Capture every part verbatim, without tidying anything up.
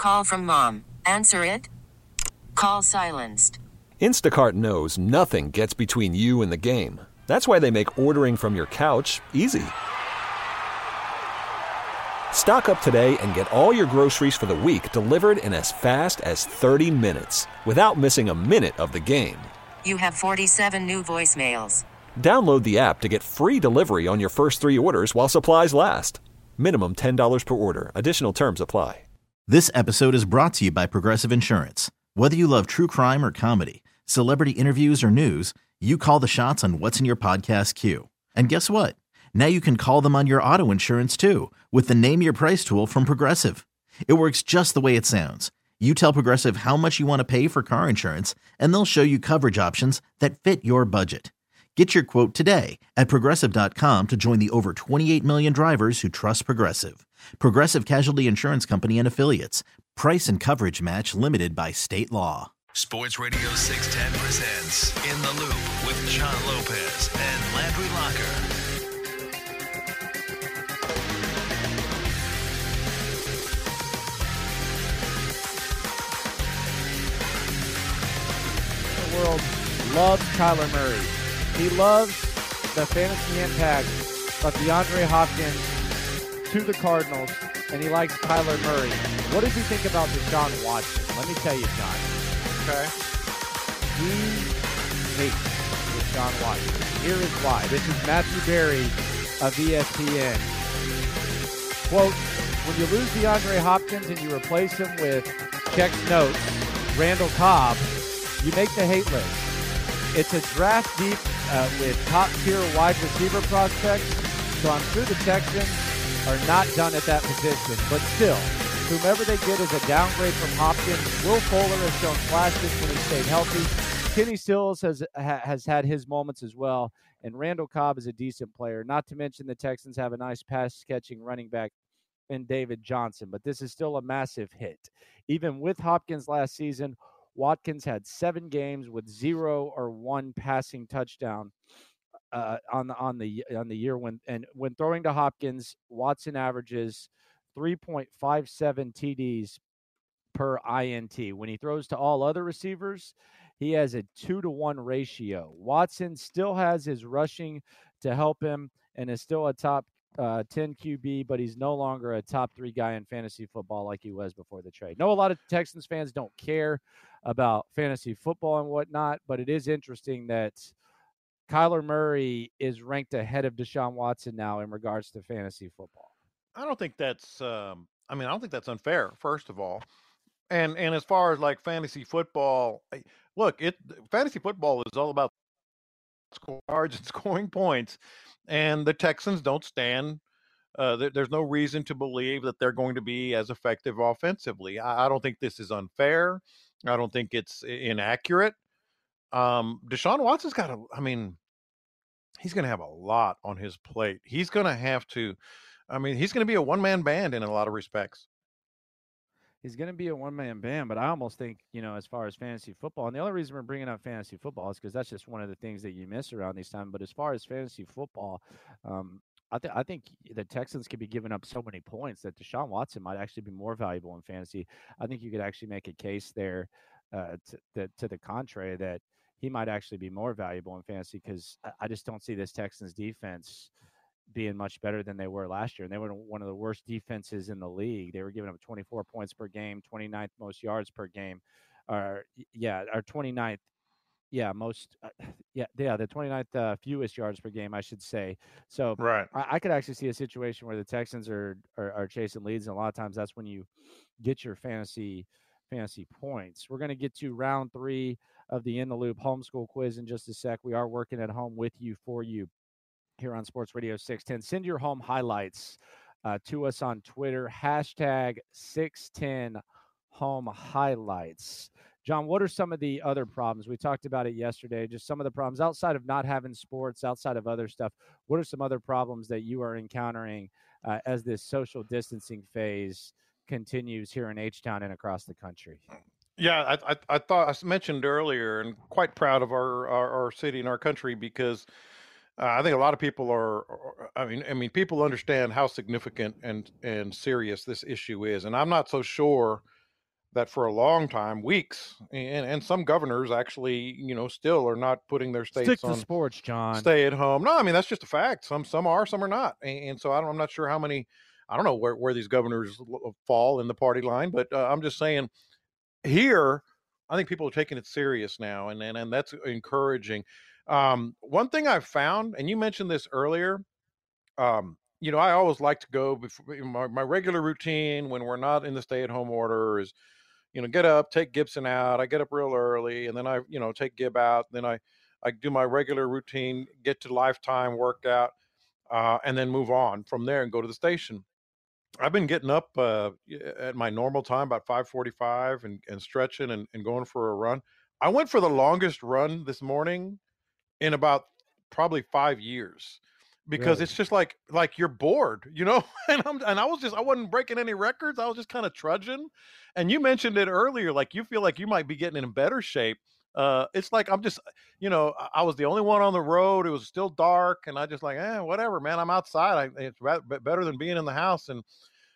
Call from mom. Answer it. Call silenced. Instacart knows nothing gets between you and the game. That's why they make ordering from your couch easy. Stock up today and get all your groceries for the week delivered in as fast as thirty minutes without missing a minute of the game. You have forty-seven new voicemails. Download the app to get free delivery on your first three orders while supplies last. Minimum ten dollars per order. Additional terms apply. This episode is brought to you by Progressive Insurance. Whether you love true crime or comedy, celebrity interviews or news, you call the shots on what's in your podcast queue. And guess what? Now you can call them on your auto insurance too with the Name Your Price tool from Progressive. It works just the way it sounds. You tell Progressive how much you want to pay for car insurance, and they'll show you coverage options that fit your budget. Get your quote today at Progressive dot com to join the over twenty-eight million drivers who trust Progressive. Progressive Casualty Insurance Company and Affiliates. Price and coverage match limited by state law. Sports Radio six ten presents In the Loop with John Lopez and Landry Locker. The world loves Kyler Murray. He loves the fantasy impact of DeAndre Hopkins to the Cardinals, and he likes Kyler Murray. What does he think about Deshaun Watson? Let me tell you, John. Okay. He hates Deshaun Watson. Here is why. This is Matthew Berry of E S P N. Quote, when you lose DeAndre Hopkins and you replace him with checks notes, Randall Cobb, you make the hate list. It's a draft deep uh, with top-tier wide receiver prospects, so I'm sure the Texans are not done at that position. But still, whomever they get is a downgrade from Hopkins. Will Fuller has shown flashes when he stayed healthy. Kenny Stills has ha, has had his moments as well, and Randall Cobb is a decent player. Not to mention the Texans have a nice pass-catching running back in David Johnson, but this is still a massive hit. Even with Hopkins last season, Watkins had seven games with zero or one passing touchdown uh, on the on the on the year when and when throwing to Hopkins, Watson averages three point five seven T Ds per I N T. When he throws to all other receivers, he has a two to one ratio. Watson still has his rushing to help him and is still a top uh, ten Q B, but he's no longer a top three guy in fantasy football like he was before the trade. No, a lot of Texans fans don't care about fantasy football and whatnot, but it is interesting that Kyler Murray is ranked ahead of Deshaun Watson now in regards to fantasy football. I don't think that's, um, I mean, I don't think that's unfair, first of all. And and as far as like fantasy football, look, it fantasy football is all about scoring yards and scoring points. And the Texans don't stand. Uh, there, there's no reason to believe that they're going to be as effective offensively. I, I don't think this is unfair. I don't think it's inaccurate. Um, Deshaun Watson's got a, I mean, he's going to have a lot on his plate. He's going to have to, I mean, he's going to be a one-man band in a lot of respects. He's going to be a one-man band, but I almost think, you know, as far as fantasy football, and the only reason we're bringing up fantasy football is because that's just one of the things that you miss around these times. But as far as fantasy football, um, I, th- I think the Texans could be giving up so many points that Deshaun Watson might actually be more valuable in fantasy. I think you could actually make a case there uh, to, the, to the contrary that he might actually be more valuable in fantasy because I, I just don't see this Texans defense being much better than they were last year. And they were one of the worst defenses in the league. They were giving up twenty-four points per game, twenty-ninth most yards per game. Or yeah, or twenty-ninth. Yeah, most uh, yeah, yeah, the twenty-ninth uh, fewest yards per game, I should say. So right. I, I could actually see a situation where the Texans are, are are chasing leads, and a lot of times that's when you get your fantasy fantasy points. We're going to get to round three of the In the Loop homeschool quiz in just a sec. We are working at home with you for you here on Sports Radio six ten. Send your home highlights uh, to us on Twitter, hashtag six ten home highlights. John, what are some of the other problems? We talked about it yesterday, just some of the problems outside of not having sports, outside of other stuff. What are some other problems that you are encountering uh, as this social distancing phase continues here in H-Town and across the country? Yeah, I, I, I thought I mentioned earlier, and quite proud of our, our, our city and our country because uh, I think a lot of people are. I mean, I mean, people understand how significant and and serious this issue is, and I'm not so sure that for a long time, weeks, and, and some governors actually, you know, still are not putting their states Stick to on sports, John. stay at home. No, I mean, that's just a fact. Some some are, some are not. And, and so I don't, I'm not sure how many, I don't know where, where these governors fall in the party line, but uh, I'm just saying here, I think people are taking it serious now, and and, and that's encouraging. Um, one thing I've found, and you mentioned this earlier, um, you know, I always like to go before my, my regular routine when we're not in the stay-at-home order is, you know, get up, take Gibson out. I get up real early, and then I, you know, take Gib out. Then I, I do my regular routine, get to Lifetime workout, uh, and then move on from there and go to the station. I've been getting up uh, at my normal time, about five forty-five, and, and stretching and, and going for a run. I went for the longest run this morning in about probably five years because Really? it's just like like you're bored, you know. And I'm and I was just I wasn't breaking any records. I was just kind of trudging. And you mentioned it earlier, like you feel like you might be getting in better shape. Uh, it's like I'm just, you know, I- I was the only one on the road. It was still dark, and I just like, eh, whatever, man. I'm outside. I, it's ra- be- better than being in the house. And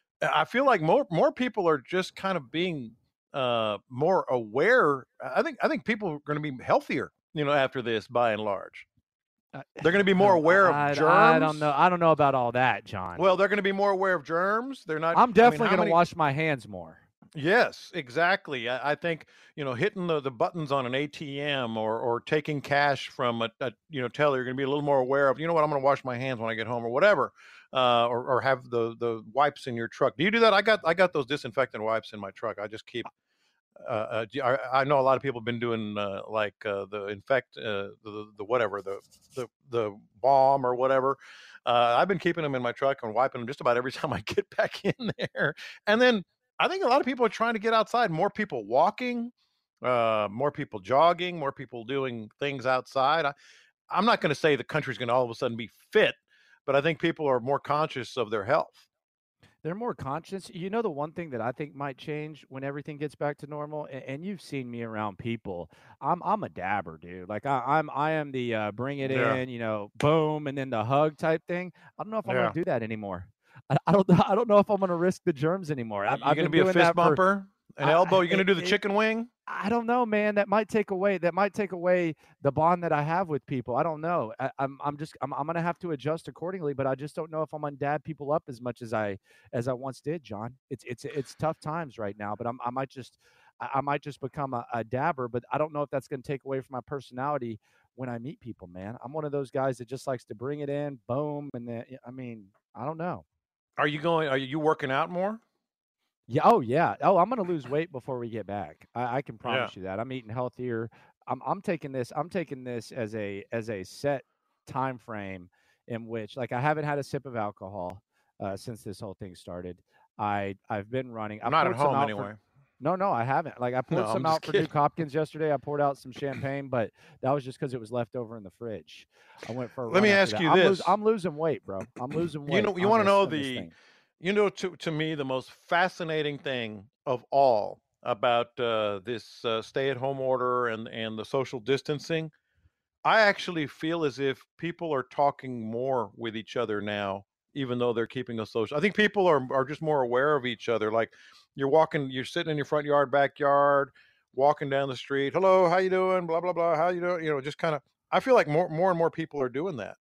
I feel like more more people are just kind of being uh, more aware. I think I think people are going to be healthier, you know, after this by and large. Uh, They're going to be more no, aware I, of germs. I don't know. I don't know about all that, John. Well, they're going to be more aware of germs. They're not. I'm definitely I mean, how going to many- wash my hands more. Yes, exactly. I, I think, you know, hitting the, the buttons on an A T M or or taking cash from a, a you know teller, you're going to be a little more aware of. You know what? I'm going to wash my hands when I get home, or whatever, uh, or or have the the wipes in your truck. Do you do that? I got I got those disinfectant wipes in my truck. I just keep. Uh, uh, do- I, I know a lot of people have been doing uh, like uh, the infect uh, the the whatever the the the balm or whatever. Uh, I've been keeping them in my truck and wiping them just about every time I get back in there. And then I think a lot of people are trying to get outside. More people walking, uh, more people jogging, more people doing things outside. I, I'm not going to say the country's going to all of a sudden be fit, but I think people are more conscious of their health. They're more conscious. You know, the one thing that I think might change when everything gets back to normal, and, and you've seen me around people. I'm I'm a dabber, dude. Like I, I'm I am the uh, bring it Yeah. in, you know, boom, and then the hug type thing. I don't know if I'm Yeah. gonna do that anymore. I, I don't I don't know if I'm gonna risk the germs anymore. I, You're I've going to been be a doing fist that for- bumper, an I- elbow. You're going to do the it- chicken wing. I don't know, man. That might take away. That might take away the bond that I have with people. I don't know. I, I'm. I'm just. I'm. I'm gonna have to adjust accordingly. But I just don't know if I'm gonna dab people up as much as I as I once did, John. It's it's it's tough times right now. But I'm. I might just. I, I might just become a, a dabber. But I don't know if that's gonna take away from my personality when I meet people, man. I'm one of those guys that just likes to bring it in, boom, and then. I mean, I don't know. Are you going? Are you working out more? Yeah. Oh, yeah. Oh, I'm gonna lose weight before we get back. I, I can promise you that. I'm eating healthier. I'm I'm taking this. I'm taking this as a as a set time frame in which, like, I haven't had a sip of alcohol uh, since this whole thing started. I I've been running. I I'm not at poured some home out anyway. For, no, no, I haven't. Like, I poured No, I'm some just out for kidding. Duke Hopkins yesterday. I poured out some champagne, but that was just because it was left over in the fridge. I went for. A Let run me after ask that. you I'm this. los- I'm losing weight, bro. I'm losing weight. You know, you on want to this- know on this the, thing. you know, to to me the most fascinating thing of all about uh, this uh, stay-at-home order and and the social distancing. I actually feel as if people are talking more with each other now, even though they're keeping a social. I think people are are just more aware of each other. Like you're walking, you're sitting in your front yard, backyard, walking down the street. Hello, how you doing? Blah blah blah. How you doing? You know, just kind of. I feel like more more and more people are doing that.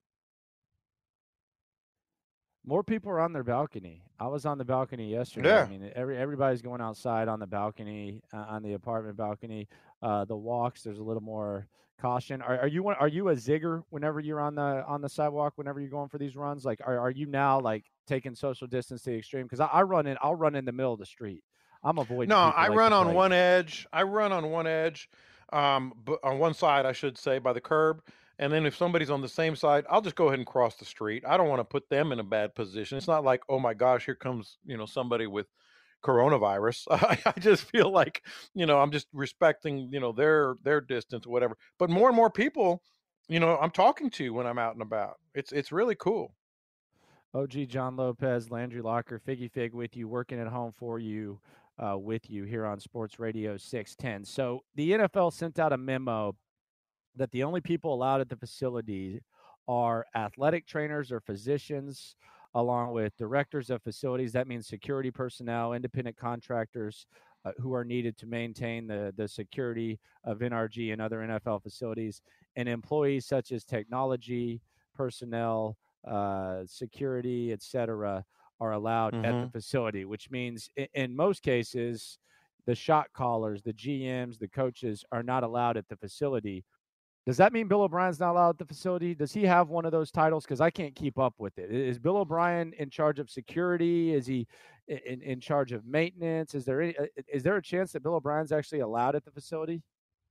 More people are on their balcony. I was on the balcony yesterday. Yeah. I mean, every everybody's going outside on the balcony, uh, on the apartment balcony. Uh, the walks, there's a little more caution. Are, are you one- are you a zigger whenever you're on the on the sidewalk? Whenever you're going for these runs, like are are you now like taking social distance to the extreme? Because I, I run in, I'll run in the middle of the street. I'm avoiding. No, people I like run the on plague. one edge. I run on one edge, um, but on one side, I should say, by the curb. And then if somebody's on the same side, I'll just go ahead and cross the street. I don't want to put them in a bad position. It's not like, oh my gosh, here comes, you know, somebody with coronavirus. I, I just feel like, you know, I'm just respecting, you know, their their distance or whatever. But more and more people, you know, I'm talking to when I'm out and about. It's it's really cool. O G John Lopez, Landry Locker, Figgy Fig with you, working at home for you, uh, with you here on Sports Radio six ten. So the N F L sent out a memo that the only people allowed at the facility are athletic trainers or physicians, along with directors of facilities. That means security personnel, independent contractors, uh, who are needed to maintain the, the security of N R G and other N F L facilities, and employees such as technology, personnel, uh, security, et cetera, are allowed mm-hmm. at the facility, which means in, in most cases, the shot callers, the G Ms, the coaches are not allowed at the facility. Does that mean Bill O'Brien's not allowed at the facility? Does he have one of those titles? Because I can't keep up with it. Is Bill O'Brien in charge of security? Is he in, in charge of maintenance? Is there any, is there a chance that Bill O'Brien's actually allowed at the facility?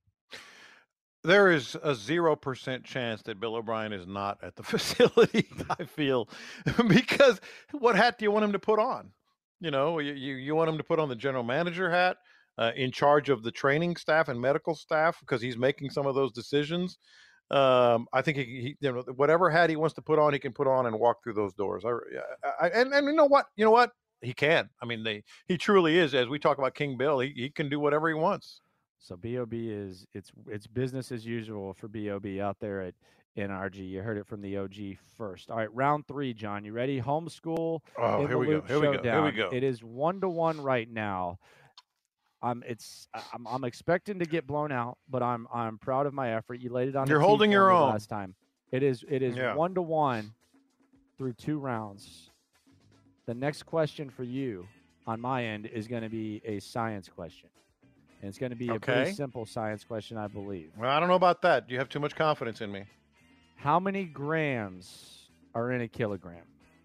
There is a zero percent chance that Bill O'Brien is not at the facility, I feel, because what hat do you want him to put on? You know, you, you, you want him to put on the general manager hat, uh, in charge of the training staff and medical staff, because he's making some of those decisions. Um, I think he, he, you know, whatever hat he wants to put on, he can put on and walk through those doors. I, I, and, and you know what, you know what, he can. I mean, they, he truly is. As we talk about King Bill, he, he can do whatever he wants. So B O B is it's it's business as usual for B O B out there at N R G. You heard it from the O G first. All right, round three, John. You ready? Homeschool. Oh, in here we go. Here showdown. we go. Here we go. It is one to one right now. I'm it's I'm I'm expecting to get blown out, but I'm I'm proud of my effort. You laid it on. You're holding your own last time. It is it is yeah. one to one through two rounds. The next question for you on my end is going to be a science question. And it's going to be okay. a pretty simple science question, I believe. Well, I don't know about that. You have too much confidence in me. How many grams are in a kilogram?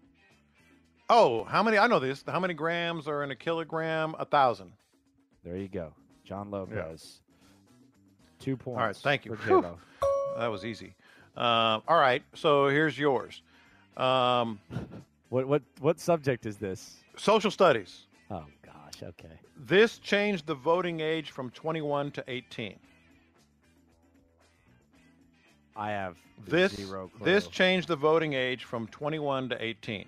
Oh, how many? I know this. How many grams are in a kilogram? A thousand. There you go. John Lopez. Yeah. Two points. All right. Thank you. For that was easy. Uh, all right. So here's yours. Um, what what what subject is this? Social studies. Oh, gosh. Okay. This changed the voting age from twenty-one to eighteen. I have this, zero clue. This changed the voting age from twenty-one to eighteen.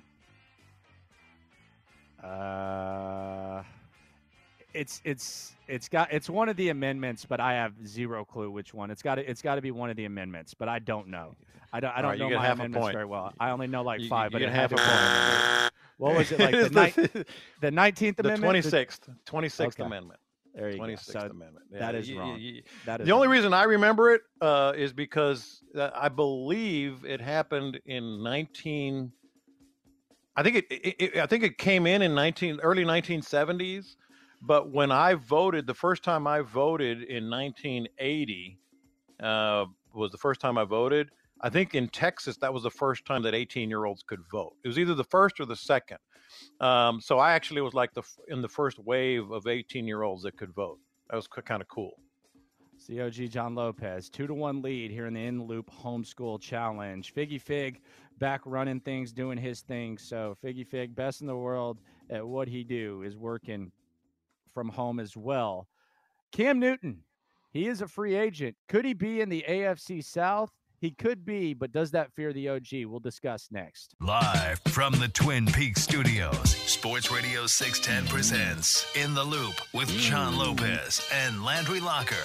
Uh, it's it's it's got it's one of the amendments, but I have zero clue which one. It's got to it's got to be one of the amendments, but I don't know. I don't I don't right, know my amendments very well. I only know like you, five, you but it half a point. What was it like? It the, the, the nineteenth the amendment? twenty-sixth. twenty-sixth okay. amendment. There you twenty-sixth go. So amendment. Yeah, that is you, wrong. You, that is the only wrong. reason I remember it uh, is because uh, I believe it happened in nineteen. I think it, it, it. I think it came in in nineteen early nineteen seventies. But when I voted, the first time I voted in nineteen eighty uh, was the first time I voted. I think in Texas, that was the first time that eighteen-year-olds could vote. It was either the first or the second. Um, so I actually was like the in the first wave of eighteen-year-olds that could vote. That was kind of cool. C O G John Lopez, two to one lead here in the In Loop Homeschool Challenge. Figgy Fig back running things, doing his thing. So Figgy Fig, best in the world at what he do, is working from home as well. Cam Newton, he is a free agent. Could he be in the A F C South? He could be, but does that fear the O G? We'll discuss next. Live from the Twin Peaks studios, Sports Radio six ten presents In the Loop with John Lopez and Landry Locker.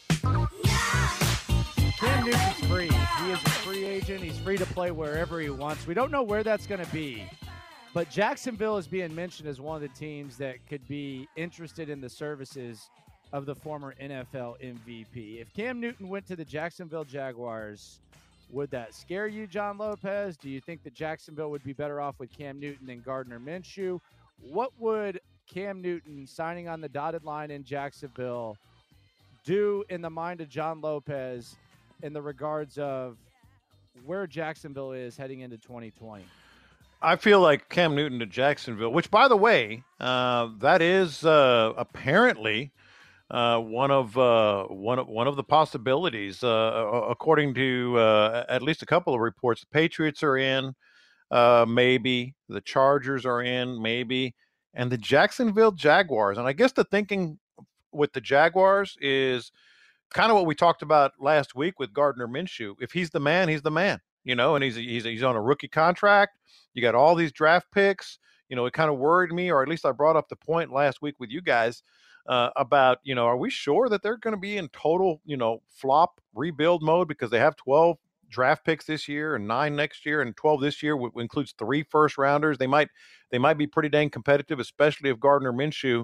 Cam Newton's free. He is a free agent. He's free to play wherever he wants. We don't know where that's going to be, but Jacksonville is being mentioned as one of the teams that could be interested in the services of the former N F L M V P. If Cam Newton went to the Jacksonville Jaguars, would that scare you, John Lopez? Do you think that Jacksonville would be better off with Cam Newton than Gardner Minshew? What would Cam Newton signing on the dotted line in Jacksonville do in the mind of John Lopez in the regards of where Jacksonville is heading into twenty twenty? I feel like Cam Newton to Jacksonville, which, by the way, uh, that is uh, apparently uh, one of uh, one of one of the possibilities, uh, according to uh, at least a couple of reports. The Patriots are in, uh, maybe the Chargers are in, maybe, and the Jacksonville Jaguars. And I guess the thinking with the Jaguars is kind of what we talked about last week with Gardner Minshew. If he's the man, he's the man, you know, and he's he's he's on a rookie contract. You got all these draft picks. You know, it kind of worried me, or at least I brought up the point last week with you guys uh, about, you know, are we sure that they're going to be in total, you know, flop rebuild mode because they have twelve draft picks this year and nine next year and twelve this year, which includes three first rounders. They might they might be pretty dang competitive, especially if Gardner Minshew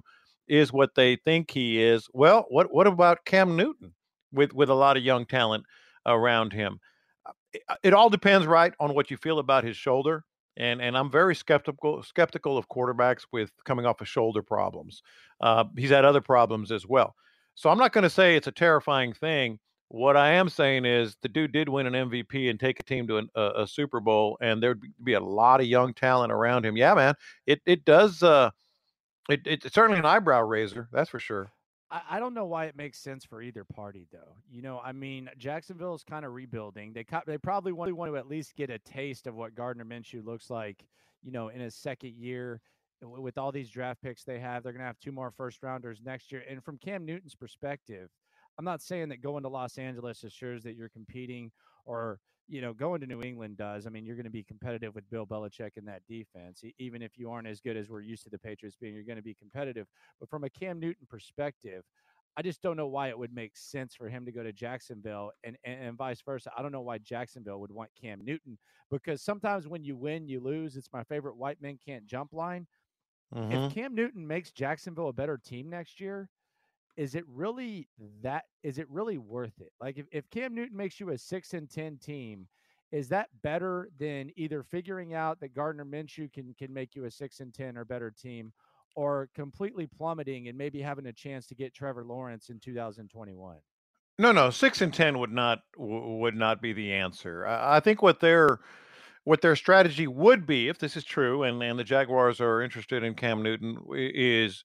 is what they think he is. Well, what what about Cam Newton with with a lot of young talent around him? It, it all depends, right, on what you feel about his shoulder. And and I'm very skeptical skeptical of quarterbacks with coming off of shoulder problems. Uh, he's had other problems as well. So I'm not going to say it's a terrifying thing. What I am saying is the dude did win an M V P and take a team to an, a, a Super Bowl, and there'd be a lot of young talent around him. Yeah, man, it it does. Uh, it, it's certainly an eyebrow raiser, that's for sure. I, I don't know why it makes sense for either party, though. You know, I mean, Jacksonville is kind of rebuilding. They co- they probably want, want to at least get a taste of what Gardner Minshew looks like, you know, in his second year. W- With all these draft picks they have, they're going to have two more first rounders next year. And from Cam Newton's perspective, I'm not saying that going to Los Angeles assures that you're competing or, you know, going to New England does. I mean, you're going to be competitive with Bill Belichick in that defense. E- Even if you aren't as good as we're used to the Patriots being, you're going to be competitive. But from a Cam Newton perspective, I just don't know why it would make sense for him to go to Jacksonville and, and, and vice versa. I don't know why Jacksonville would want Cam Newton because sometimes when you win, you lose. It's my favorite white men can't jump line. Mm-hmm. If Cam Newton makes Jacksonville a better team next year, is it really that is it really worth it? Like if, if Cam Newton makes you a six and ten team, is that better than either figuring out that Gardner Minshew can can make you a six and ten or better team, or completely plummeting and maybe having a chance to get Trevor Lawrence in two thousand twenty-one? No, no, six and ten would not w- would not be the answer. I, I think what their what their strategy would be, if this is true, and and the Jaguars are interested in Cam Newton, i- is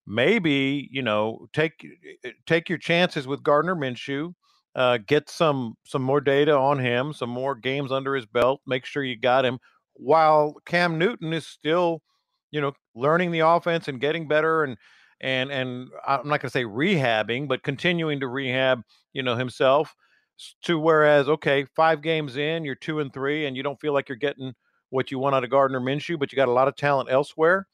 maybe you know take take your chances with Gardner Minshew, uh, get some some more data on him, some more games under his belt, make sure you got him, while Cam Newton is still, you know, learning the offense and getting better and. And and I'm not going to say rehabbing, but continuing to rehab, you know, himself s- to whereas, okay, five games in, you're two and three, and you don't feel like you're getting what you want out of Gardner Minshew, but you got a lot of talent elsewhere.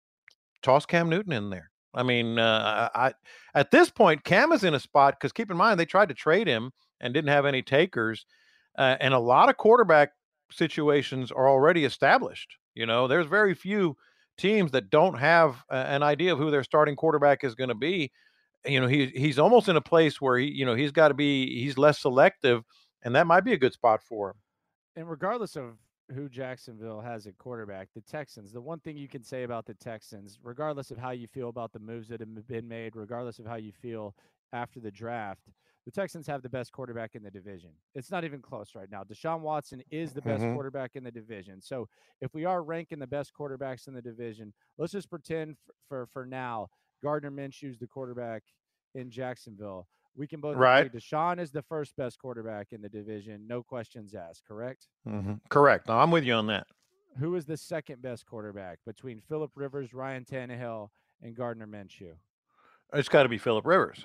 Toss Cam Newton in there. I mean, uh, I, I at this point, Cam is in a spot because keep in mind they tried to trade him and didn't have any takers, uh, and a lot of quarterback situations are already established. You know, there's very few teams that don't have a, an idea of who their starting quarterback is going to be. You know, he he's almost in a place where he, you know, he's got to be he's less selective, and that might be a good spot for him. And regardless of who Jacksonville has at quarterback, the Texans, the one thing you can say about the Texans, regardless of how you feel about the moves that have been made, regardless of how you feel after the draft, the Texans have the best quarterback in the division. It's not even close right now. Deshaun Watson is the best Mm-hmm. quarterback in the division. So if we are ranking the best quarterbacks in the division, let's just pretend for for, for now Gardner Minshew's the quarterback in Jacksonville. We can both Right. agree Deshaun is the first best quarterback in the division, no questions asked, correct? Mm-hmm. Correct. No, I'm with you on that. Who is the second best quarterback between Phillip Rivers, Ryan Tannehill, and Gardner Minshew? It's got to be Phillip Rivers,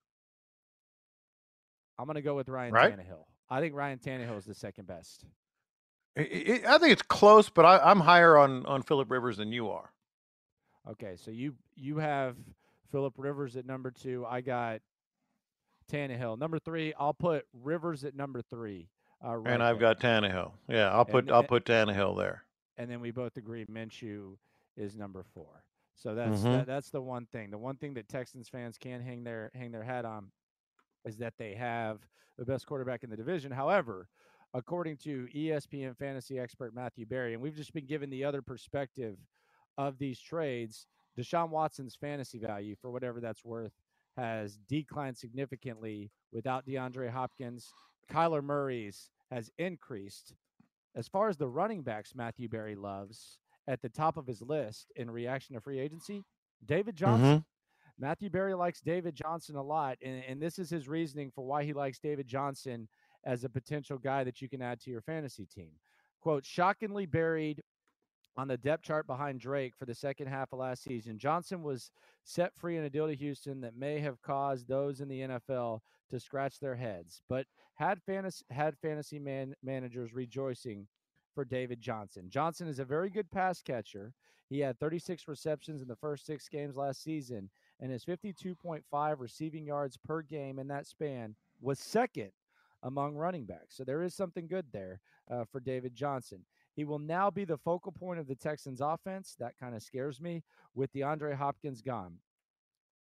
I'm going to go with Ryan right? Tannehill. I think Ryan Tannehill is the second best. I, I I think it's close, but I, I'm higher on on Phillip Rivers than you are. Okay, so you you have Phillip Rivers at number two. I got Tannehill. Number three, I'll put Rivers at number three. Uh, right And I've there. got Tannehill. Yeah, I'll put And I'll put Tannehill there. and then we both agree Minshew is number four. So that's Mm-hmm. that, that's the one thing. The one thing that Texans fans can hang their hang their hat on is that they have the best quarterback in the division. However, according to E S P N fantasy expert Matthew Berry, and we've just been given the other perspective of these trades, Deshaun Watson's fantasy value, for whatever that's worth, has declined significantly without DeAndre Hopkins. Kyler Murray's has increased. As far as the running backs Matthew Berry loves, at the top of his list in reaction to free agency, David Johnson. Mm-hmm. Matthew Berry likes David Johnson a lot, and, and this is his reasoning for why he likes David Johnson as a potential guy that you can add to your fantasy team. Quote, shockingly buried on the depth chart behind Drake for the second half of last season, Johnson was set free in a deal to Houston that may have caused those in the N F L to scratch their heads, but had fantasy, had fantasy man, managers rejoicing for David Johnson. Johnson is a very good pass catcher. He had thirty-six receptions in the first six games last season, and his fifty-two point five receiving yards per game in that span was second among running backs. So there is something good there uh, for David Johnson. He will now be the focal point of the Texans offense. That kind of scares me with DeAndre Hopkins gone.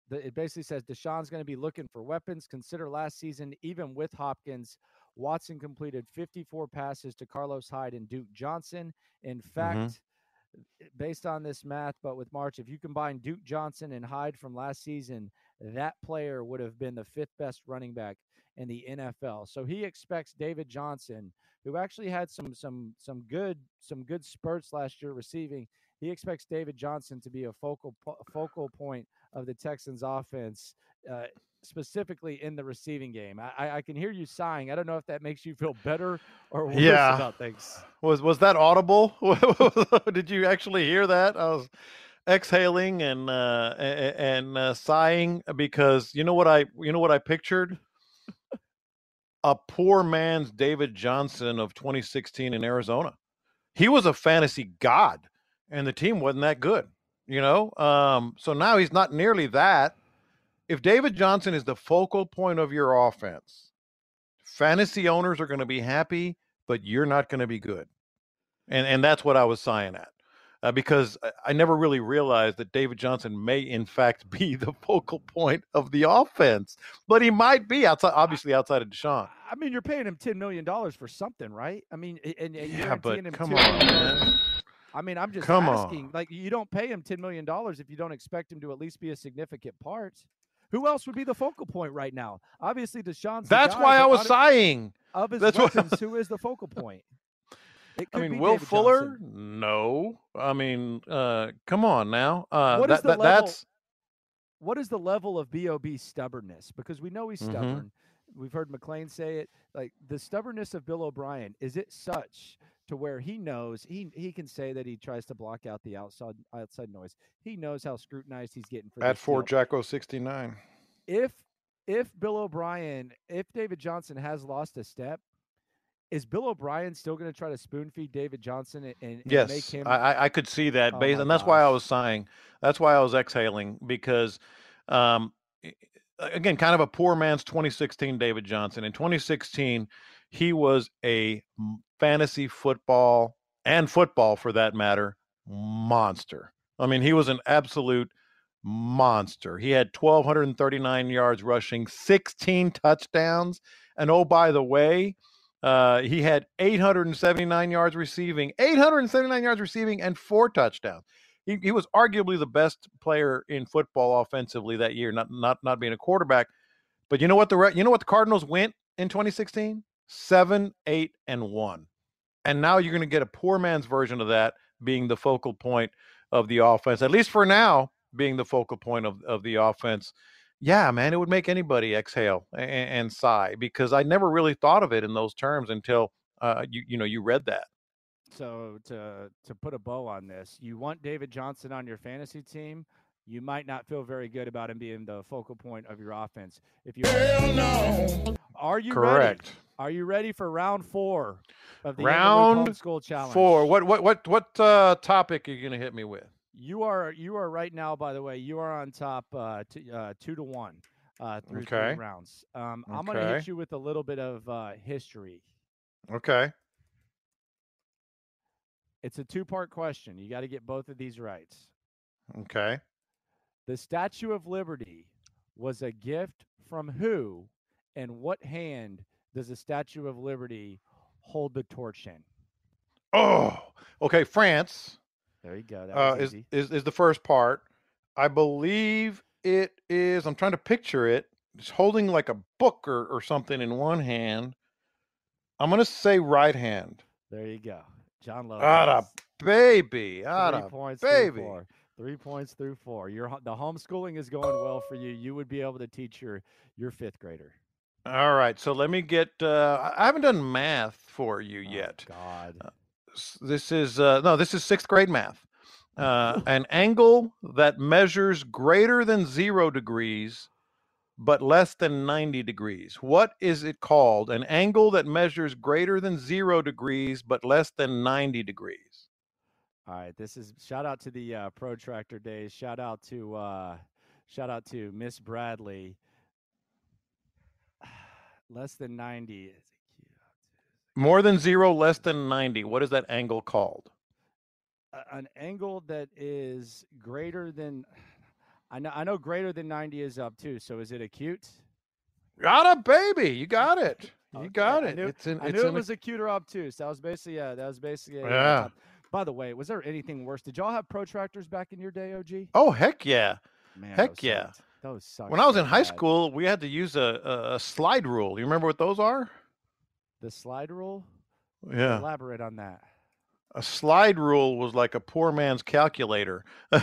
the, it basically says Deshaun's going to be looking for weapons. Consider last season, even with Hopkins, Watson completed fifty-four passes to Carlos Hyde and Duke Johnson. In fact, mm-hmm. based on this math, but with March, if you combine Duke Johnson and Hyde from last season, that player would have been the fifth best running back in the N F L. So he expects David Johnson, who actually had some some some good some good spurts last year receiving. He expects David Johnson to be a focal focal point of the Texans offense, uh, specifically in the receiving game. I, I can hear you sighing. I don't know if that makes you feel better or worse yeah. about things. Was was that audible? Did you actually hear that? I was exhaling and uh, and uh, sighing because you know what I you know what I pictured? A poor man's David Johnson of twenty sixteen in Arizona. He was a fantasy god, and the team wasn't that good, you know? Um, so now he's not nearly that. If David Johnson is the focal point of your offense, fantasy owners are going to be happy, but you're not going to be good. And and that's what I was sighing at. Uh, because I never really realized that David Johnson may, in fact, be the focal point of the offense. But he might be, outside, obviously outside of Deshaun. I mean, you're paying him ten million dollars for something, right? I mean, and, and yeah, but him come on, man. I mean, I'm just come asking. On. Like, you don't pay him ten million dollars if you don't expect him to at least be a significant part. Who else would be the focal point right now? Obviously, Deshaun's That's the guy, why I was sighing. Of his That's weapons, what... who is the focal point? I mean, Will David Fuller? Johnson. No. I mean, uh, come on now. Uh, what that, is the that, level, that's what is the level of B O B's stubbornness? Because we know he's mm-hmm. stubborn. We've heard McClain say it. Like, the stubbornness of Bill O'Brien, is it such to where he knows he he can say that he tries to block out the outside outside noise? He knows how scrutinized he's getting for at this Fort deal. Jacko sixty-nine. If if Bill O'Brien, if David Johnson has lost a step, is Bill O'Brien still going to try to spoon feed David Johnson and, and yes, make him? I, I could see that, oh based, and that's gosh. why I was sighing. That's why I was exhaling because, um, again, kind of a poor man's twenty sixteen David Johnson. In twenty sixteen, he was a fantasy football and football, for that matter, monster. I mean, he was an absolute monster. He had one thousand two hundred thirty-nine yards rushing, sixteen touchdowns, and oh, by the way, Uh, he had eight hundred seventy-nine yards receiving, eight hundred seventy-nine yards receiving, and four touchdowns. He, he was arguably the best player in football offensively that year, not not not being a quarterback. But you know what the you know what the Cardinals went in twenty sixteen? Seven, eight, and one. And now you're going to get a poor man's version of that, being the focal point of the offense, at least for now, being the focal point of, of the offense. Yeah, man, it would make anybody exhale and, and sigh, because I never really thought of it in those terms until uh, you you know you read that. So to to put a bow on this, you want David Johnson on your fantasy team. You might not feel very good about him being the focal point of your offense. If you Hell no. Are you correct? Ready? Are you ready for round four of the round Homeschool Challenge? Four. What what what what uh, topic are you going to hit me with? You are you are right now, by the way, you are on top uh, t- uh, two to one uh, through okay. three rounds. Um, okay. I'm going to hit you with a little bit of uh, history. Okay. It's a two-part question. You got to get both of these right. Okay. The Statue of Liberty was a gift from who, and what hand does the Statue of Liberty hold the torch in? Oh, okay. France. There you go. That Uh, was is, easy. is is the first part. I believe it is, I'm trying to picture it. It's holding like a book or, or something in one hand. I'm going to say right hand. There you go. John Lopez. Atta baby. Three Atta points baby. through four. Three points through four. Your the homeschooling is going well for you. You would be able to teach your your fifth grader. All right. So let me get, uh, I haven't done math for you Oh, yet. God. Uh, This is uh, no, this is sixth grade math. Uh, an angle that measures greater than zero degrees, but less than ninety degrees. What is it called? An angle that measures greater than zero degrees, but less than ninety degrees. All right. This is shout out to the uh, Protractor Days. Shout out to uh, shout out to Miss Bradley. Less than ninety. More than zero, less than ninety. What is that angle called? An angle that is greater than, I know. I know. Greater than ninety is up too. So is it acute? Got it, baby. You got it. You Okay, got I it. knew, It's in. I It's knew in it a- was acute or obtuse. That was basically yeah. That was basically a, Yeah. top. By the way, was there anything worse? Did y'all have protractors back in your day, O G? Oh heck yeah. Man, Heck those yeah. sucked. Those sucked. When I was so in high bad. school, we had to use a, a, a slide rule. You remember what those are? the slide rule. Yeah. Elaborate on that. A slide rule was like a poor man's calculator.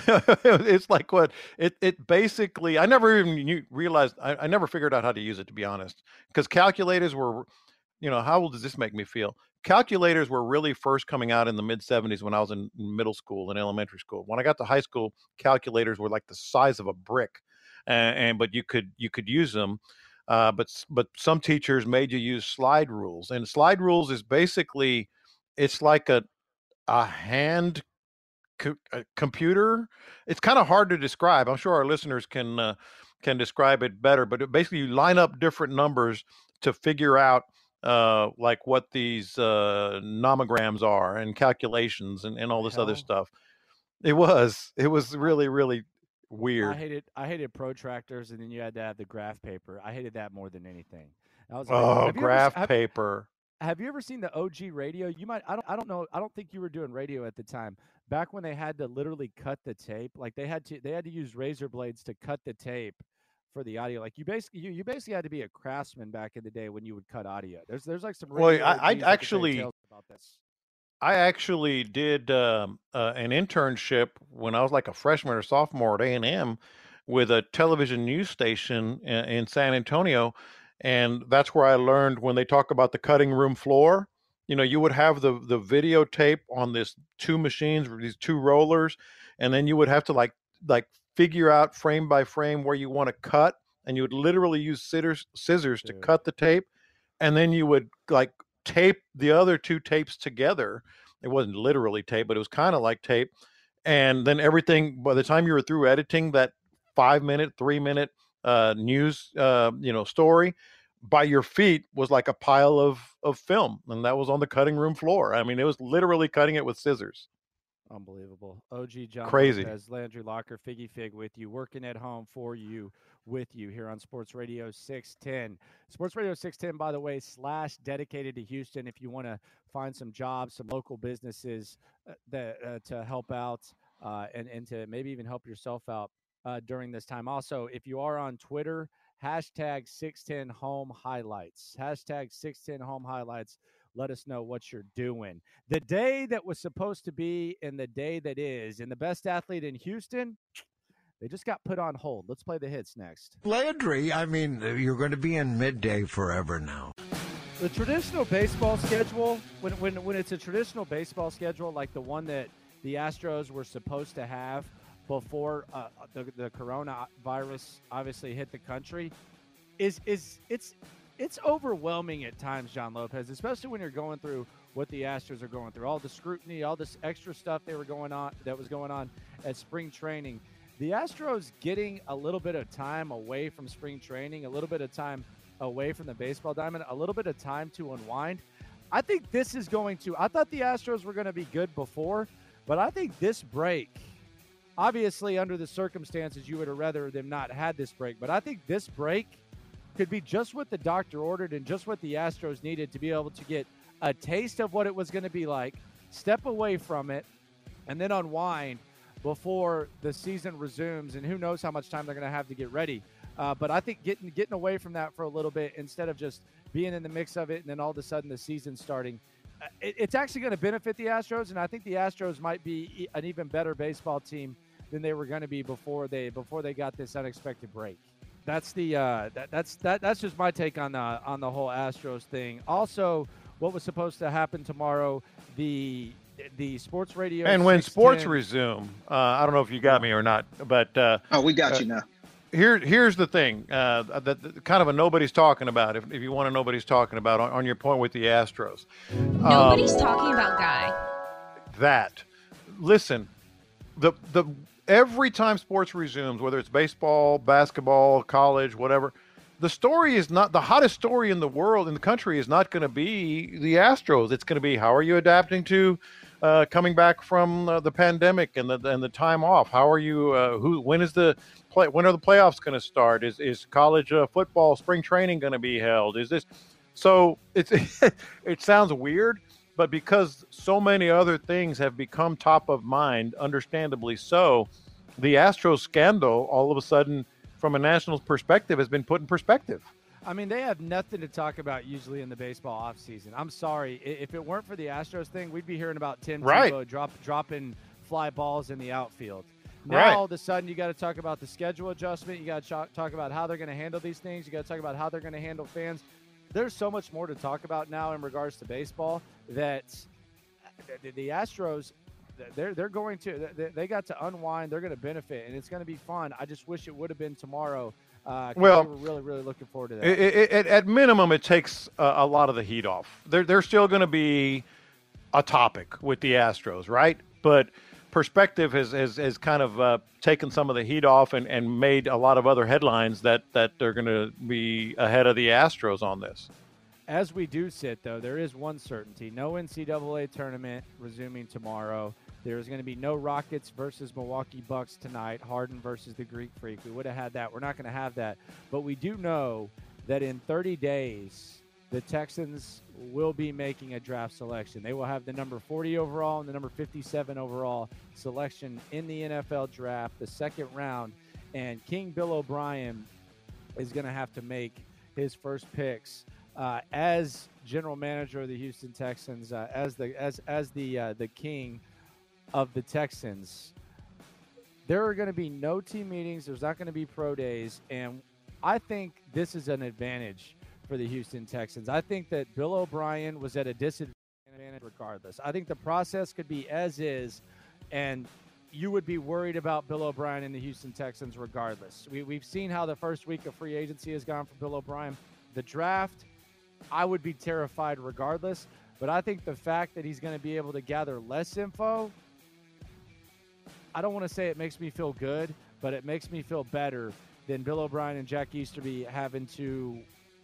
It's like what it it basically. I never even knew, realized. I, I never figured out how to use it, to be honest, because calculators were, you know, how old does this make me feel? Calculators were really first coming out in the mid seventies when I was in middle school and elementary school. When I got to high school, calculators were like the size of a brick, and, and but you could you could use them. Uh, but s- but some teachers made you use slide rules, and slide rules is basically it's like a a hand co- a computer. It's kind of hard to describe. I'm sure our listeners can uh, can describe it better. But it, basically, you line up different numbers to figure out uh, like what these uh, nomograms are and calculations and, and all this other Hell. stuff. It was it was really really I weird. hated I hated protractors, and then you had to have the graph paper. I hated that more than anything. That was amazing. Oh, Have you ever s- graph have, paper. have you ever seen the O G radio? You might. I don't. I don't know. I don't think you were doing radio at the time. Back when they had to literally cut the tape, like they had to. They had to use razor blades to cut the tape for the audio. Like you basically, you, you basically had to be a craftsman back in the day when you would cut audio. There's there's like some Well, radio I, I O Gs that could tell you actually tales about this. I actually did um, uh, an internship when I was like a freshman or sophomore at A and M with a television news station in, in San Antonio, and that's where I learned when they talk about the cutting room floor. You know, you would have the the videotape on this two machines, these two rollers, and then you would have to like like figure out frame by frame where you want to cut, and you would literally use scissors scissors to Dude. cut the tape, and then you would like tape the other two tapes together. It wasn't literally tape, but it was kind of like tape. And then everything, by the time you were through editing that five minute, three minute uh, news, uh, you know, story, by your feet was like a pile of, of film. And that was on the cutting room floor. I mean, it was literally cutting it with scissors. Unbelievable. O G John Crazy. Lopez, Landry Locker, Figgy Fig with you, working at home for you, with you here on Sports Radio six ten. Sports Radio six ten, by the way, slash dedicated to Houston. If you want to find some jobs, some local businesses uh, that uh, to help out uh, and, and to maybe even help yourself out uh, during this time. Also, if you are on Twitter, hashtag six ten home highlights, hashtag six ten home highlights. Let us know what you're doing. The day that was supposed to be and the day that is, and the best athlete in Houston, they just got put on hold. Let's play the hits next. Landry, I mean, you're going to be in midday forever now. The traditional baseball schedule, when, when, when it's a traditional baseball schedule like the one that the Astros were supposed to have before uh, the, the coronavirus obviously hit the country, is is it's it's overwhelming at times, John Lopez, especially when you're going through what the Astros are going through, all the scrutiny, all this extra stuff they were going on that was going on at spring training. The Astros getting a little bit of time away from spring training, a little bit of time away from the baseball diamond, a little bit of time to unwind. I think this is going to, I thought the Astros were going to be good before, but I think this break, obviously under the circumstances, you would have rather them not had this break, but I think this break could be just what the doctor ordered and just what the Astros needed to be able to get a taste of what it was going to be like, step away from it, and then unwind before the season resumes. And who knows how much time they're going to have to get ready. Uh, but I think getting getting away from that for a little bit instead of just being in the mix of it and then all of a sudden the season starting, uh, it, it's actually going to benefit the Astros. And I think the Astros might be e- an even better baseball team than they were going to be before they before they got this unexpected break. That's the uh, that, that's that that's just my take on the on the whole Astros thing. Also, what was supposed to happen tomorrow, the the sports radio And when six sports ten resume, uh, I don't know if you got me or not, but uh, Oh, we got uh, you now. here here's the thing uh, that, that kind of a nobody's talking about. If, if you want to nobody's talking about on, on your point with the Astros, Nobody's talking about Guy. that listen, the the every time sports resumes, whether it's baseball, basketball, college, whatever, the story is not the hottest story in the world, in the country, is not going to be the Astros. It's going to be, how are you adapting to uh, coming back from uh, the pandemic and the and the time off? How are you? Uh, who? When is the play? When are the playoffs going to start? Is is college uh, football spring training going to be held? Is this so? It's it sounds weird, but because so many other things have become top of mind, understandably so, the Astros scandal all of a sudden, from a national perspective, has been put in perspective. I mean, they have nothing to talk about usually in the baseball offseason. I'm sorry. If it weren't for the Astros thing, we'd be hearing about Tim right. Tebow drop, dropping fly balls in the outfield. Now, right. all of a sudden, you got to talk about the schedule adjustment. You got to talk about how they're going to handle these things. You got to talk about how they're going to handle fans. There's so much more to talk about now in regards to baseball that the, the Astros, they're they're going to they, they got to unwind. They're going to benefit, and it's going to be fun. I just wish it would have been tomorrow. Uh, well, we were really, really looking forward to that. It, it, at minimum, it takes a, a lot of the heat off. They're, they're still going to be a topic with the Astros, right? But perspective has, has, has kind of uh, taken some of the heat off and, and made a lot of other headlines that, that they're going to be ahead of the Astros on this. As we do sit, though, there is one certainty. No N C double A tournament resuming tomorrow. There's going to be no Rockets versus Milwaukee Bucks tonight, Harden versus the Greek Freak. We would have had that. We're not going to have that. But we do know that in thirty days, the Texans will be making a draft selection. They will have the number forty overall and the number fifty-seven overall selection in the N F L draft, the second round. And King Bill O'Brien is going to have to make his first picks uh, as general manager of the Houston Texans, uh, as the as as the uh, the king of the Texans. There are going to be no team meetings. There's not going to be pro days. And I think this is an advantage for the Houston Texans. I think that Bill O'Brien was at a disadvantage regardless. I think the process could be as is, and you would be worried about Bill O'Brien and the Houston Texans regardless. We, we've seen how the first week of free agency has gone for Bill O'Brien. The draft, I would be terrified regardless. But I think the fact that he's going to be able to gather less info, I don't want to say it makes me feel good, but it makes me feel better than Bill O'Brien and Jack Easterby having to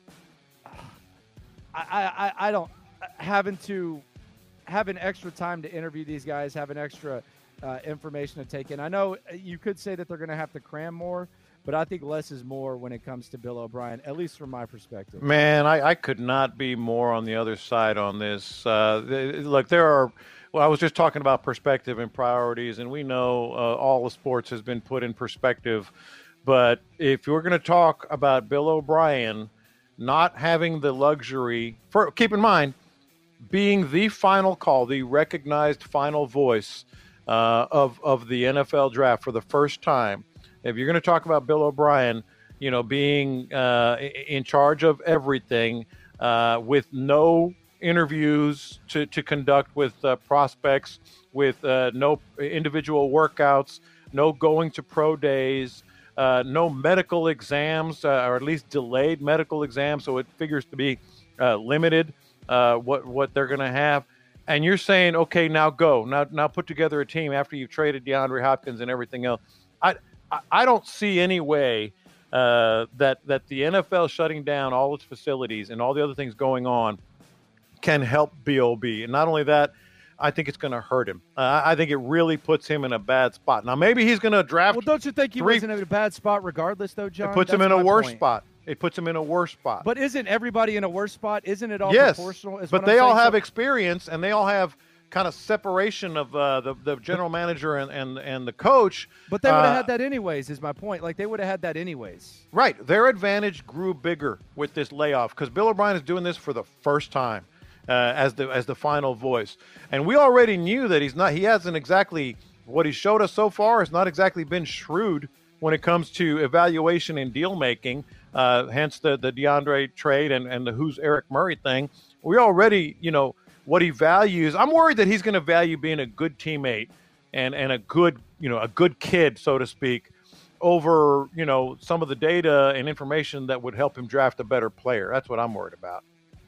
I, I, I don't having to have an extra time to interview these guys, have an extra uh, information to take in. I know you could say that they're going to have to cram more, but I think less is more when it comes to Bill O'Brien, at least from my perspective. Man, I, I could not be more on the other side on this. Uh, look, there are Well, I was just talking about perspective and priorities, and we know uh, all the sports has been put in perspective. But if you're going to talk about Bill O'Brien not having the luxury, for keep in mind, being the final call, the recognized final voice uh, of of the N F L draft for the first time, if you're going to talk about Bill O'Brien, you know, being uh, in charge of everything uh, with no interviews to, to conduct with uh, prospects, with uh, no individual workouts, no going to pro days, uh, no medical exams, uh, or at least delayed medical exams. So it figures to be uh, limited uh, what what they're going to have. And you're saying, okay, now go, now now put together a team after you've traded DeAndre Hopkins and everything else. I I, I don't see any way uh, that that the N F L shutting down all its facilities and all the other things going on can help B O B. And not only that, I think it's going to hurt him. Uh, I think it really puts him in a bad spot. Now, maybe he's going to draft. Well, don't you think he three, wasn't in a bad spot regardless, though, John? It puts That's him in a worse point. spot. It puts him in a worse spot. But isn't everybody in a worse spot? Isn't it all yes, proportional? Is but what they I'm all saying? have So- experience, and they all have kind of separation of uh, the, the general manager and, and, and the coach. But they would have uh, had that anyways, is my point. Like, they would have had that anyways. Right. Their advantage grew bigger with this layoff because Bill O'Brien is doing this for the first time. Uh, as the as the final voice, and we already knew that he's not. He hasn't exactly what he showed us so far has not exactly been shrewd when it comes to evaluation and deal making. Uh, hence the the DeAndre trade and and the who's Eric Murray thing. We already you know what he values. I'm worried that he's going to value being a good teammate and and a good you know a good kid, so to speak, over you know some of the data and information that would help him draft a better player. That's what I'm worried about.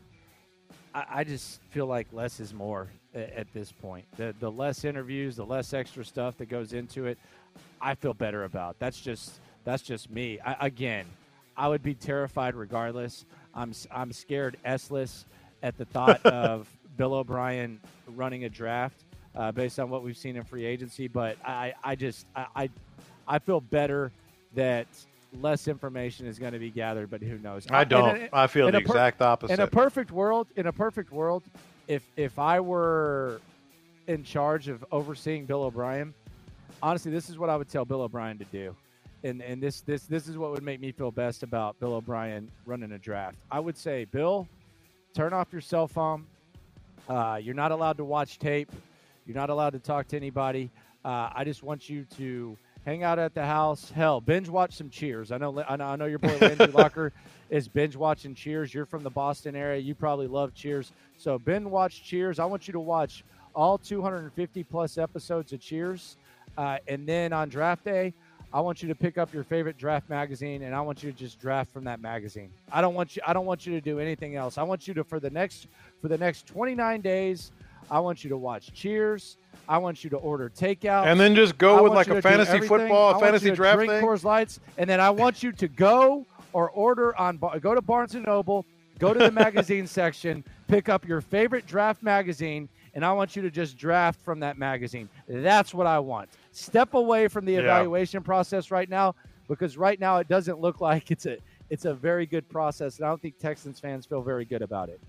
I just feel like less is more at this point. The the less interviews, the less extra stuff that goes into it, I feel better about. That's just that's just me. I, again, I would be terrified regardless. I'm I'm scared S-less at the thought of Bill O'Brien running a draft uh, based on what we've seen in free agency. But I I just I I, I feel better that less information is going to be gathered, but who knows? I don't. In a, I feel the per- exact opposite. In a perfect world, in a perfect world, if if I were in charge of overseeing Bill O'Brien, honestly, this is what I would tell Bill O'Brien to do. And and this this this is what would make me feel best about Bill O'Brien running a draft. I would say, Bill, turn off your cell phone. Uh, you're not allowed to watch tape. You're not allowed to talk to anybody. Uh, I just want you to hang out at the house. Hell, binge watch some Cheers. I know I know, I know your boy Landry Locker is binge watching Cheers. You're from the Boston area. You probably love Cheers. So binge watch Cheers. I want you to watch all two hundred fifty plus episodes of Cheers. Uh, and then on draft day, I want you to pick up your favorite draft magazine, and I want you to just draft from that magazine. I don't want you. I don't want you to do anything else. I want you to for the next for the next twenty-nine days. I want you to watch Cheers. I want you to order takeout, and then just go I with like a fantasy football, a fantasy draft drink thing. Coors Lights, and then I want you to go or order on go to Barnes and Noble, go to the magazine section, pick up your favorite draft magazine, and I want you to just draft from that magazine. That's what I want. Step away from the Yeah. evaluation process right now, because right now it doesn't look like it's a it's a very good process, and I don't think Texans fans feel very good about it.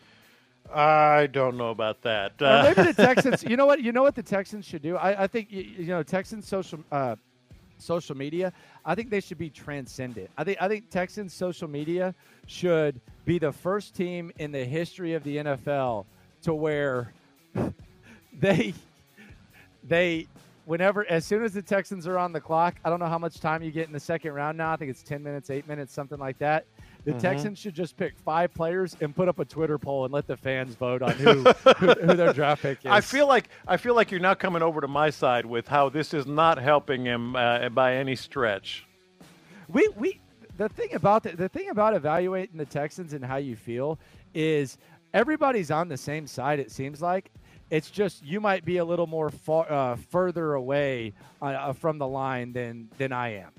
I don't know about that. Or Uh, maybe the Texans. You know what? You know what the Texans should do. I, I think you, you know Texans social uh, social media. I think they should be transcendent. I think I think Texans social media should be the first team in the history of the N F L to where they they whenever as soon as the Texans are on the clock. I don't know how much time you get in the second round now. I think it's ten minutes, eight minutes, something like that. The Mhm. Texans should just pick five players and put up a Twitter poll and let the fans vote on who who, who their draft pick is. I feel like I feel like you're now coming over to my side with how this is not helping him uh, by any stretch. we we the thing about the, the thing about evaluating the Texans and how you feel is everybody's on the same side. It seems like it's just you might be a little more far, uh, further away uh, from the line than than I am.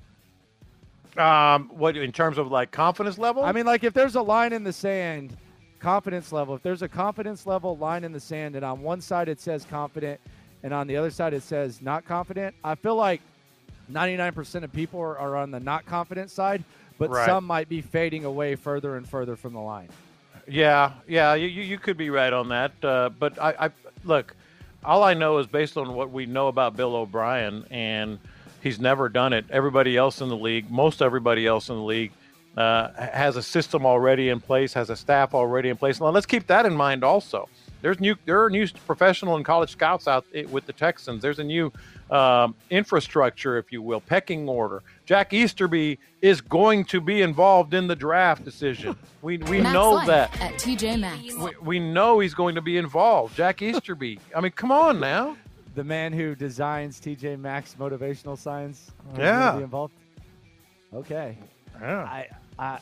Um, what in terms of like confidence level? I mean, like if there's a line in the sand, confidence level. If there's a confidence level line in the sand, and on one side it says confident, and on the other side it says not confident, I feel like ninety-nine percent of people are, are on the not confident side, but Right. some might be fading away further and further from the line. Yeah, yeah, you, you you could be right on that. Uh, but I, I look, all I know is based on what we know about Bill O'Brien, and he's never done it. Everybody else in the league, most everybody else in the league, uh, has a system already in place, has a staff already in place. Now let's keep that in mind also. There's new, there are new professional and college scouts out with the Texans. There's a new um, infrastructure, if you will, pecking order. Jack Easterby is going to be involved in the draft decision. We we Max know Life that. at T J Maxx. We, we know he's going to be involved. Jack Easterby. I mean, come on now. The man who designs T J Maxx motivational signs. uh, Yeah. gonna be involved. Okay. Yeah. I, I,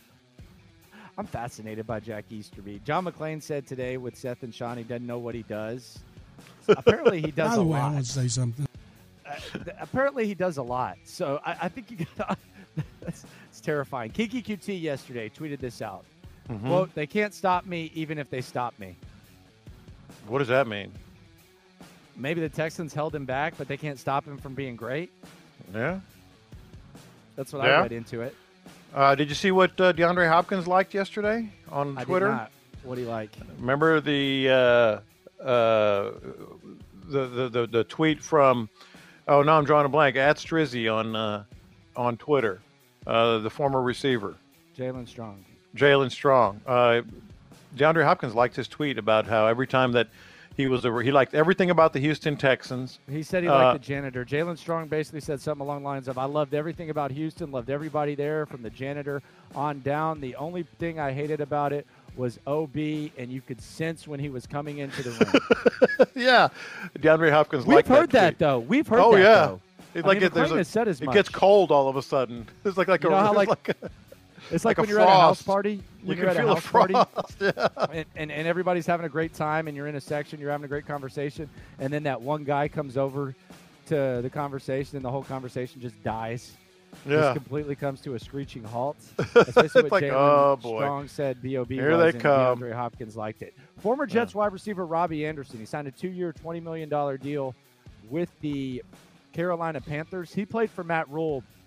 I'm fascinated by Jack Easterby. John McClain said today with Seth and Sean, he doesn't know what he does. Apparently, he does By a the way, I lot. want to say something. Uh, th- apparently, he does a lot. So I, I think you got. That's it's terrifying. Kiki Q T yesterday tweeted this out. Mhm. Quote: "They can't stop me, even if they stop me." What does that mean? Maybe the Texans held him back, but they can't stop him from being great. Yeah. That's what Yeah. I read into it. Uh, did you see what uh, DeAndre Hopkins liked yesterday on I Twitter? did not. What do you like? Remember the, uh, uh, the the the the tweet from? Oh, now I'm drawing a blank. At Strizzy on uh, on Twitter, uh, the former receiver Jalen Strong. Jalen Strong. Uh, DeAndre Hopkins liked his tweet about how every time that he was a, he liked everything about the Houston Texans. He said he Uh, liked the janitor. Jalen Strong basically said something along the lines of, "I loved everything about Houston, loved everybody there from the janitor on down. The only thing I hated about it was O B, and you could sense when he was coming into the ring." Yeah, DeAndre Hopkins We've liked heard that, that, tweet. though. We've heard oh, that, yeah. though. It's I like mean, it, there's McClain a, has said as it much. gets cold all of a sudden. It's like like You a, know how, it's like- like a It's like, like when a you're at a house frost. party. When You you're can at a feel a house party, frost, yeah. and, and, and everybody's having a great time, and you're in a section, you're having a great conversation, and then that one guy comes over to the conversation, and the whole conversation just dies. Yeah. Just completely comes to a screeching halt. That's basically It's what like, Jalen oh, boy. Strong said B O B Here was, they and come. DeAndre Hopkins liked it. Former Jets wide receiver Robbie Anderson, he signed a two-year, twenty million dollars deal with the Carolina Panthers. He played for Matt Rule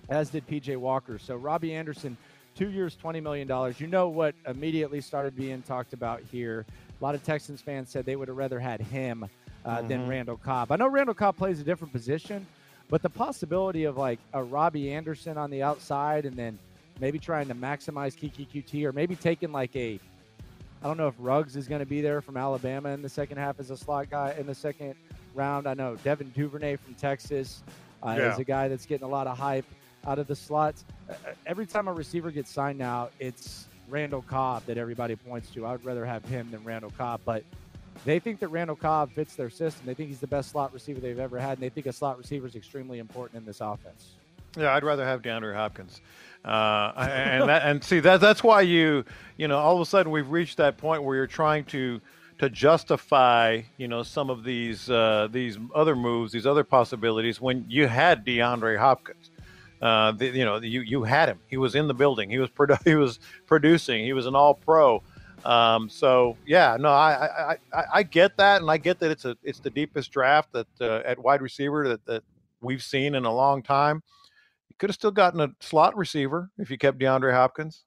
as did P J Walker. So Robbie Anderson, two years, twenty million dollars. You know what immediately started being talked about here? A lot of Texans fans said they would have rather had him uh, mm-hmm. than Randall Cobb. I know Randall Cobb plays a different position, but the possibility of like a Robbie Anderson on the outside and then maybe trying to maximize Keke Coutee, or maybe taking like a, I don't know if Ruggs is going to be there from Alabama in the second half as a slot guy in the second round. I know Devin Duvernay from Texas uh, yeah. is a guy that's getting a lot of hype out of the slots. Uh, every time a receiver gets signed now, it's Randall Cobb that everybody points to. I would rather have him than Randall Cobb, but they think that Randall Cobb fits their system. They think he's the best slot receiver they've ever had, and they think a slot receiver is extremely important in this offense. Yeah, I'd rather have DeAndre Hopkins. Uh, and that, and see, that that's why you, you know, all of a sudden we've reached that point where you're trying to to justify, you know, some of these uh, these other moves, these other possibilities when you had DeAndre Hopkins. Uh, the, you know, you you had him. He was in the building. He was produ- he was producing. He was an all-pro. Um, so yeah, no, I, I I I get that, and I get that it's a it's the deepest draft that uh, at wide receiver that that we've seen in a long time. You could have still gotten a slot receiver if you kept DeAndre Hopkins.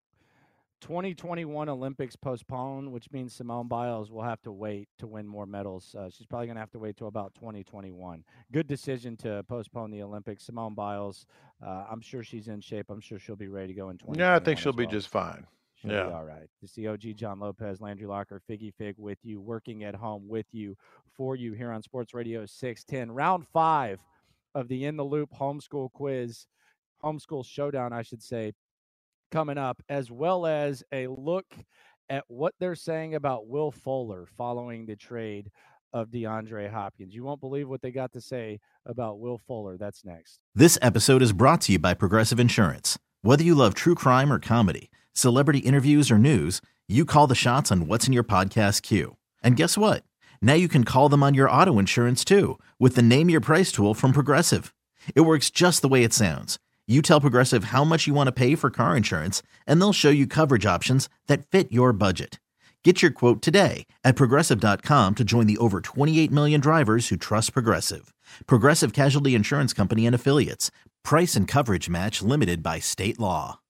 twenty twenty-one Olympics postponed, which means Simone Biles will have to wait to win more medals. Uh, she's probably going to have to wait till about twenty twenty-one. Good decision to postpone the Olympics. Simone Biles, uh, I'm sure she's in shape. I'm sure she'll be ready to go in twenty twenty-one. Yeah, I think she'll well. be just fine. She'll yeah. be all right. It's the O G John Lopez, Landry Locker, Figgy Fig with you, working at home with you, for you here on Sports Radio six ten. Round five of the In the Loop homeschool quiz, homeschool showdown, I should say, coming up, as well as a look at what they're saying about Will Fuller following the trade of DeAndre Hopkins. You won't believe what they got to say about Will Fuller. That's next. This episode is brought to you by Progressive Insurance. Whether you love true crime or comedy, celebrity interviews or news, you call the shots on what's in your podcast queue. And guess what? Now you can call them on your auto insurance too with the Name Your Price tool from Progressive. It works just the way it sounds. You tell Progressive how much you want to pay for car insurance, and they'll show you coverage options that fit your budget. Get your quote today at Progressive dot com to join the over twenty-eight million drivers who trust Progressive. Progressive Casualty Insurance Company and Affiliates. Price and coverage match limited by state law.